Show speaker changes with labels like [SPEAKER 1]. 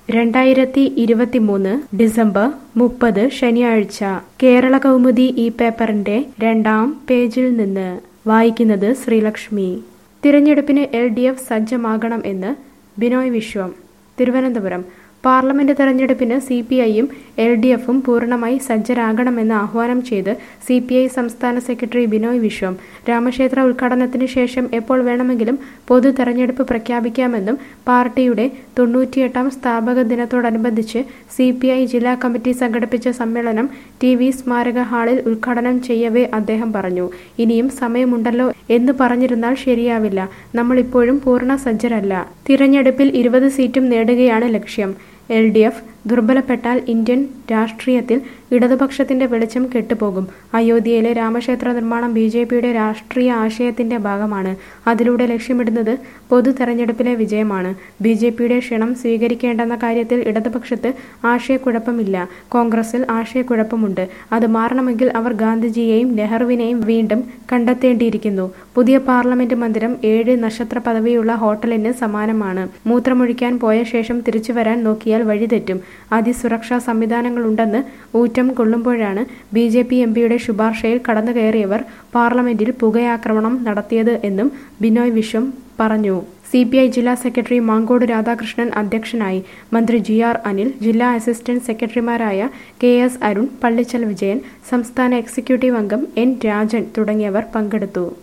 [SPEAKER 1] 2023 December 30 ശനിയാഴ്ച കേരള കൗമുദി ഈ പേപ്പറിന്റെ 2-ാം പേജിൽ നിന്ന് വായിക്കുന്നത് ശ്രീലക്ഷ്മി. തിരഞ്ഞെടുപ്പിന് LDF സജ്ജമാകണം എന്ന് ബിനോയ് വിശ്വം. തിരുവനന്തപുരം പാർലമെന്റ് തെരഞ്ഞെടുപ്പിന് CPIയും LDFും പൂർണ്ണമായി സജ്ജരാകണമെന്ന് ആഹ്വാനം ചെയ്ത് CPI സംസ്ഥാന സെക്രട്ടറി ബിനോയ് വിശ്വം. രാമക്ഷേത്ര ഉദ്ഘാടനത്തിന് ശേഷം എപ്പോൾ വേണമെങ്കിലും പൊതു തെരഞ്ഞെടുപ്പ് പ്രഖ്യാപിക്കാമെന്നും പാർട്ടിയുടെ 98-ാം സ്ഥാപക ദിനത്തോടനുബന്ധിച്ച് CPI ജില്ലാ കമ്മിറ്റി സംഘടിപ്പിച്ച സമ്മേളനം TV സ്മാരക ഹാളിൽ ഉദ്ഘാടനം ചെയ്യവേ അദ്ദേഹം പറഞ്ഞു. ഇനിയും സമയമുണ്ടല്ലോ എന്ന് പറഞ്ഞിരുന്നാൽ ശരിയാവില്ല. നമ്മളിപ്പോഴും പൂർണ്ണ സജ്ജരല്ല. തിരഞ്ഞെടുപ്പിൽ 20 സീറ്റും നേടുകയാണ് ലക്ഷ്യം. LDF ദുർബലപ്പെട്ടാൽ ഇന്ത്യൻ രാഷ്ട്രീയത്തിൽ ഇടതുപക്ഷത്തിന്റെ വെളിച്ചം കെട്ടുപോകും. അയോധ്യയിലെ രാമക്ഷേത്ര നിർമ്മാണം BJPയുടെ രാഷ്ട്രീയ ആശയത്തിന്റെ ഭാഗമാണ്. അതിലൂടെ ലക്ഷ്യമിടുന്നത് പൊതു തെരഞ്ഞെടുപ്പിലെ വിജയമാണ്. BJPയുടെ ക്ഷണം സ്വീകരിക്കേണ്ടെന്ന കാര്യത്തിൽ ഇടതുപക്ഷത്ത് ആശയക്കുഴപ്പമില്ല. കോൺഗ്രസിൽ ആശയക്കുഴപ്പമുണ്ട്. അത് മാറണമെങ്കിൽ അവർ ഗാന്ധിജിയെയും നെഹ്റുവിനെയും വീണ്ടും കണ്ടെത്തേണ്ടിയിരിക്കുന്നു. പുതിയ പാർലമെന്റ് മന്ദിരം 7 നക്ഷത്ര പദവിയുള്ള ഹോട്ടലിന് സമാനമാണ്. മൂത്രമൊഴിക്കാൻ പോയ ശേഷം തിരിച്ചു വരാൻ നോക്കിയാൽ വഴിതെറ്റും. അതിസുരക്ഷാ സംവിധാനങ്ങളുണ്ടെന്ന് ഊറ്റം കൊള്ളുമ്പോഴാണ് BJP MPയുടെ ശുപാർശയിൽ കടന്നുകയറിയവർ പാർലമെന്റിൽ പുകയാക്രമണം നടത്തിയത് എന്നും ബിനോയ് വിശ്വം പറഞ്ഞു. CPI ജില്ലാ സെക്രട്ടറി മാങ്കോട് രാധാകൃഷ്ണൻ അധ്യക്ഷനായി. മന്ത്രി GR അനിൽ, ജില്ലാ അസിസ്റ്റന്റ് സെക്രട്ടറിമാരായ KS അരുൺ, പള്ളിച്ചൽ വിജയൻ, സംസ്ഥാന എക്സിക്യൂട്ടീവ് അംഗം N രാജൻ തുടങ്ങിയവർ പങ്കെടുത്തു.